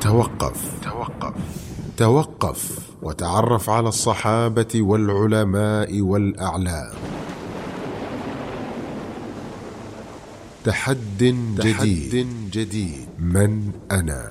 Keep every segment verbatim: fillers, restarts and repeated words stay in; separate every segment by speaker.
Speaker 1: توقف توقف توقف وتعرف على الصحابة والعلماء والأعلام. تحد جديد, جديد من أنا؟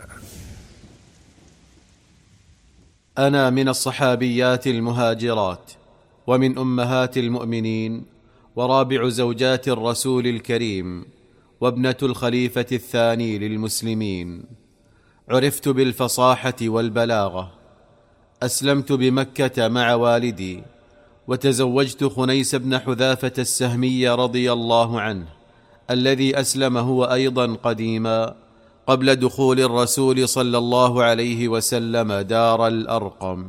Speaker 2: أنا من الصحابيات المهاجرات، ومن أمهات المؤمنين، ورابع زوجات الرسول الكريم، وابنة الخليفة الثاني للمسلمين. عرفت بالفصاحة والبلاغة. أسلمت بمكة مع والدي، وتزوجت خنيس بن حذافة السهمي رضي الله عنه، الذي أسلم هو أيضا قديما قبل دخول الرسول صلى الله عليه وسلم دار الأرقم.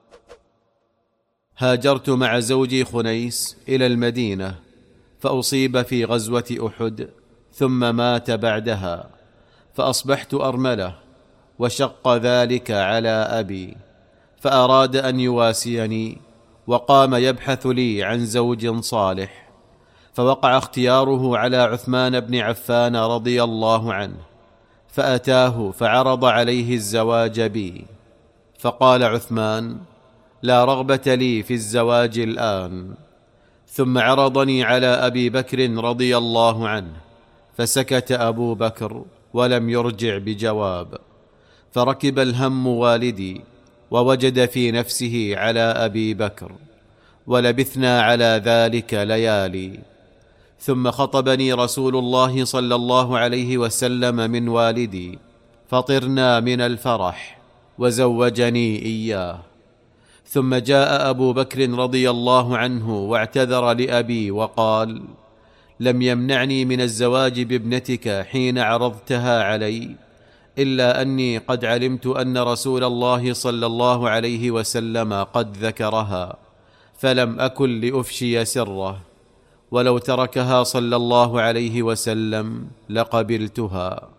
Speaker 2: هاجرت مع زوجي خنيس إلى المدينة، فأصيب في غزوة أحد ثم مات بعدها، فأصبحت أرملة، وشق ذلك على أبي، فأراد أن يواسيني، وقام يبحث لي عن زوج صالح، فوقع اختياره على عثمان بن عفان رضي الله عنه، فأتاه فعرض عليه الزواج بي، فقال عثمان: لا رغبة لي في الزواج الآن. ثم عرضني على أبي بكر رضي الله عنه، فسكت أبو بكر ولم يرجع بجواب، فركب الهم والدي، ووجد في نفسه على أبي بكر، ولبثنا على ذلك ليالي. ثم خطبني رسول الله صلى الله عليه وسلم من والدي، فطرنا من الفرح، وزوجني إياه. ثم جاء أبو بكر رضي الله عنه واعتذر لأبي وقال: لم يمنعني من الزواج بابنتك حين عرضتها علي، إلا أني قد علمت أن رسول الله صلى الله عليه وسلم قد ذكرها، فلم أكن لأفشي سره، ولو تركها صلى الله عليه وسلم لقبلتها.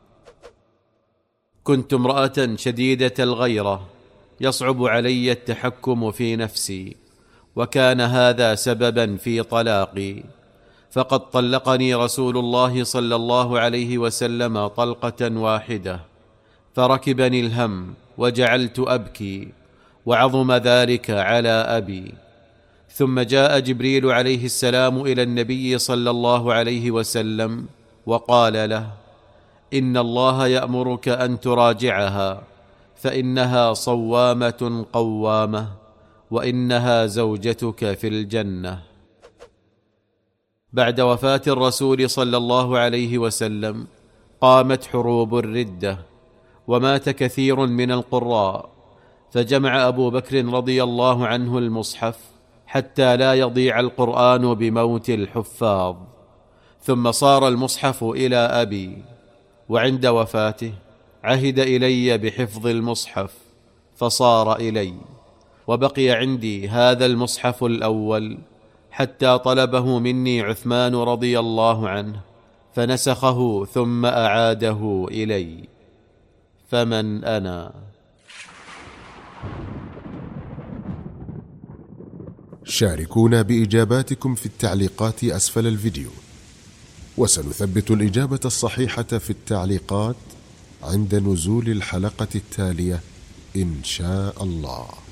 Speaker 2: كنت امرأة شديدة الغيرة، يصعب علي التحكم في نفسي، وكان هذا سببا في طلاقي، فقد طلقني رسول الله صلى الله عليه وسلم طلقة واحدة، فركبني الهم وجعلت أبكي، وعظم ذلك على أبي. ثم جاء جبريل عليه السلام إلى النبي صلى الله عليه وسلم وقال له: إن الله يأمرك أن تراجعها، فإنها صوامة قوامة، وإنها زوجتك في الجنة. بعد وفاة الرسول صلى الله عليه وسلم قامت حروب الردة، ومات كثير من القراء، فجمع أبو بكر رضي الله عنه المصحف حتى لا يضيع القرآن بموت الحفاظ، ثم صار المصحف إلى أبي، وعند وفاته عهد إلي بحفظ المصحف، فصار إلي، وبقي عندي هذا المصحف الأول حتى طلبه مني عثمان رضي الله عنه، فنسخه ثم أعاده إلي. فمن أنا؟
Speaker 1: شاركونا بإجاباتكم في التعليقات أسفل الفيديو، وسنثبت الإجابة الصحيحة في التعليقات عند نزول الحلقة التالية إن شاء الله.